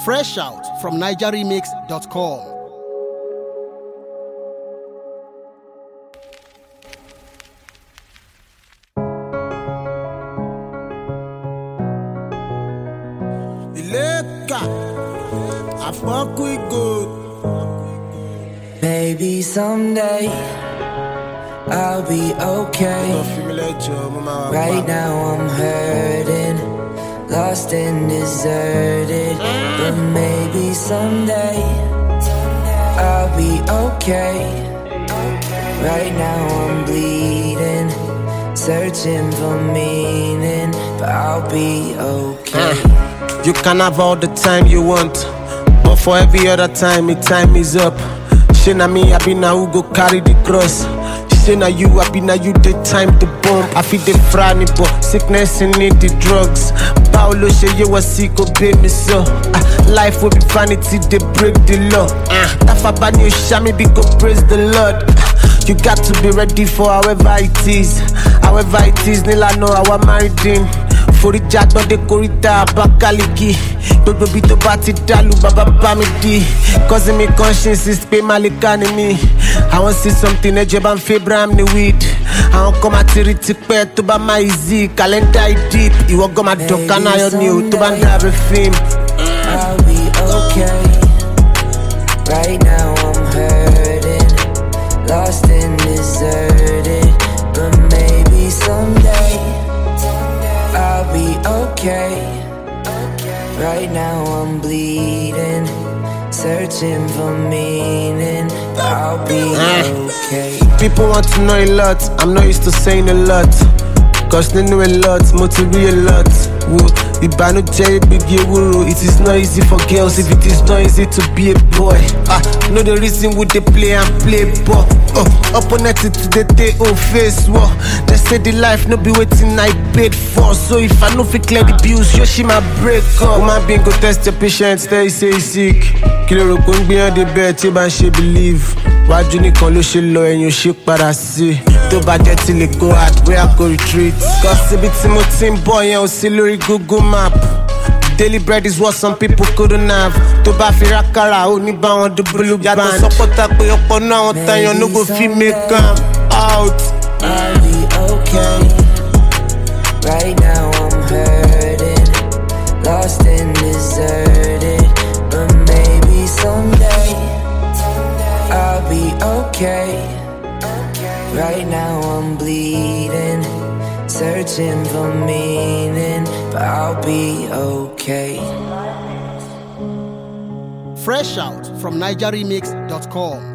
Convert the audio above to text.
Fresh out from NigerRemix.com. I fuck with good. Maybe someday I'll be okay. Right now I'm hurting, lost and deserted. But maybe someday I'll be okay. Right now I'm bleeding, searching for meaning, but I'll be okay. You can have all the time you want, but for every other time, time is up. She na me, I be na who go carry the cross. She na you, I be na you, the time to bomb. I feel the frowny, but sickness and need the drugs. Paolo, she you was sick, obey me so. Life will be vanity, they break the law. Tafa bani shami, because praise the Lord. You got to be ready for however it is. However it is, Nila know how I'm married in. For the jack, but the corita, Bakaliki. Gbogbo bi tó bá ti dàlú, bàbá bá mi di. Causing me conscience is pay malikani me. I want see something, ẹjẹ bá ń fẹ́ Abraham ni weed. Àwọn kan máa ti rí tipẹ́ tó bá máa easy. Calendar is deep, ìwọ gan máa dọ̀kan náà yọ ni o tó bá ń dábẹ́ fíìmù. I'll be okay. Right now I'm hurting, lost and deserted. But maybe someday I'll be okay. Right now I'm bleeding, searching for meaning, but I'll be okay. People want to know a lot, I'm not used to saying a lot. Cause they know a lot, motivate a lot. Ìbànújẹ́ big ewúro. It is not easy for girls if it is not easy to be a boy. Know the reason would they play and play ball. Opponent to the day on face war. They say the life no be waiting I paid for. So if I no fit clear the bills, Yoshi my break up. Woman being go test your patience, tell you say you sick. Kilo ro ko beyond the bed, tí bá ń ṣe believe. Wájú nìkan ló ṣe lọ, ẹ̀yìn ò ṣe padà sí. Tó bá jẹ́ tí lè go hard, where I go retreat. Cause ibi tí mo ti ń bọ̀ yẹn ò sí lórí Google Map. Daily bread is what some people couldn't have. Tó bá fi rákàrà ó ní bá wọn dúbúlù band. Yàtọ̀ sọ́pọ̀tà pé ọ̀pọ̀ náà wọn tẹ̀yàn ló go fit make am out. I'll be okay. Right now I'm hurting, lost and deserted. But maybe someday I'll be okay. Right now I'm bleeding, searching for meaning, but I'll be okay. Fresh out from NigerRemix.com.